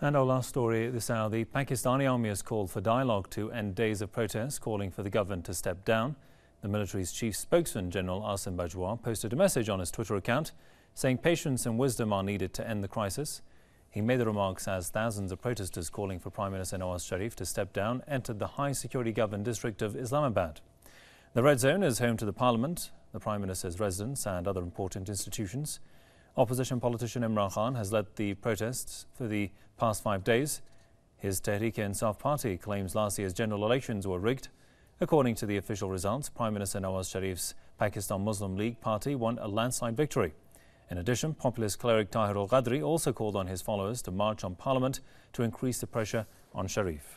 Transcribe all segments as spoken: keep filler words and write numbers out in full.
And our last story this hour, the Pakistani army has called for dialogue to end days of protests, calling for the government to step down. The military's chief spokesman, General Asim Bajwa, posted a message on his Twitter account saying patience and wisdom are needed to end the crisis. He made the remarks as thousands of protesters calling for Prime Minister Nawaz Sharif to step down entered the high-security governed district of Islamabad. The Red Zone is home to the Parliament, the Prime Minister's residence and other important institutions. Opposition politician Imran Khan has led the protests for the past five days. His Tehreek-e-Insaf party claims last year's general elections were rigged. According to the official results, Prime Minister Nawaz Sharif's Pakistan Muslim League party won a landslide victory. In addition, populist cleric Tahir al-Qadri also called on his followers to march on Parliament to increase the pressure on Sharif.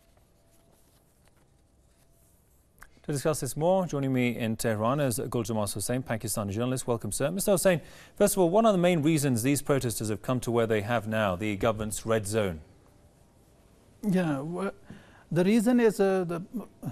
To discuss this more, joining me in Tehran is Gul Jamas Hussain, Pakistani journalist. Welcome, sir. Mister Hussain, first of all, what are the main reasons these protesters have come to where they have now, the government's red zone? Yeah, well, the reason is uh, the,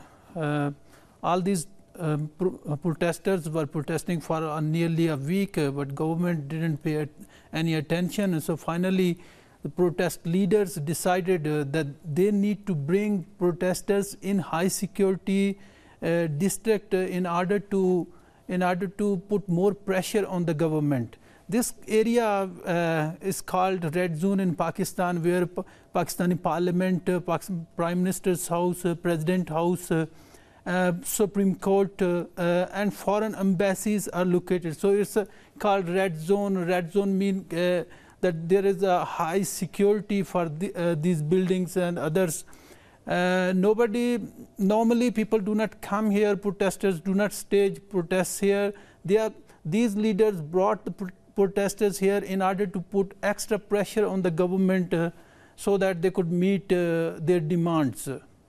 uh, all these um, pro protesters were protesting for uh, nearly a week, uh, but government didn't pay at any attention. And so finally, the protest leaders decided uh, that they need to bring protesters in high security Uh, district uh, in order to in order to put more pressure on the government. This area uh, is called Red Zone in Pakistan, where pa Pakistani Parliament, uh, Pakistan Prime Minister's House, uh, President House, uh, uh, Supreme Court, uh, uh, and foreign embassies are located. So it's uh, called Red Zone. Red Zone mean uh, that there is a high security for the, uh, these buildings and others. Uh, nobody, normally people do not come here, protesters do not stage protests here. They are, these leaders brought the pro protesters here in order to put extra pressure on the government uh, so that they could meet uh, their demands.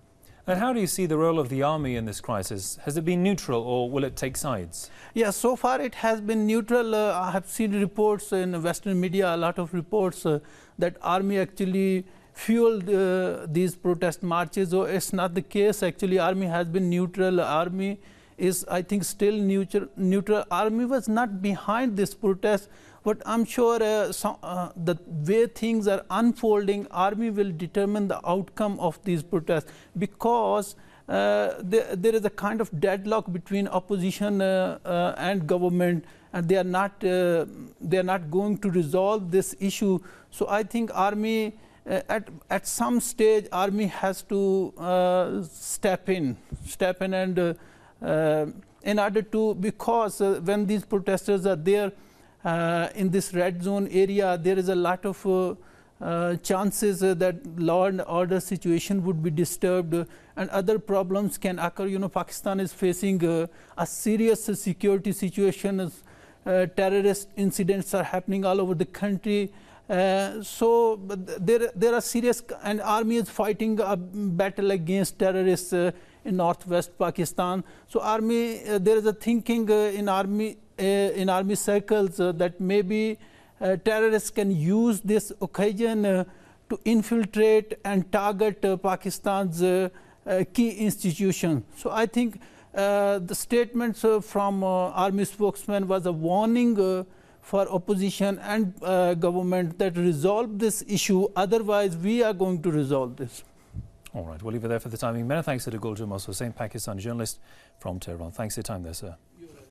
And how do you see the role of the army in this crisis? Has it been neutral or will it take sides? Yeah, so far it has been neutral. Uh, I have seen reports in Western media, a lot of reports uh, that army actually fueled uh, these protest marches. So it's not the case. Actually, army has been neutral. Army is, I think, still neutral. Neutral. Army was not behind this protest, but I'm sure uh, some, uh, the way things are unfolding, army will determine the outcome of these protests, because uh, there, there is a kind of deadlock between opposition uh, uh, and government, and they are not uh, they are not going to resolve this issue. So I think army. Uh, at, at some stage, army has to uh, step in, step in and uh, uh, in order to, because uh, when these protesters are there uh, in this red zone area, there is a lot of uh, uh, chances uh, that law and order situation would be disturbed uh, and other problems can occur. You know, Pakistan is facing uh, a serious uh, security situation. Uh, terrorist incidents are happening all over the country. Uh, so there, there are serious, and army is fighting a battle against terrorists uh, in northwest Pakistan. So army, uh, there is a thinking uh, in army uh, in army circles uh, that maybe uh, terrorists can use this occasion uh, to infiltrate and target uh, Pakistan's uh, uh, key institutions. So I think uh, the statements uh, from uh, army spokesman was a warning Uh, for opposition and uh, government that resolve this issue. Otherwise, we are going to resolve this. All right, we'll leave it there for the time being. Many thanks to Gul Jamas Hussain, Pakistani journalist from Tehran. Thanks for your time there, sir.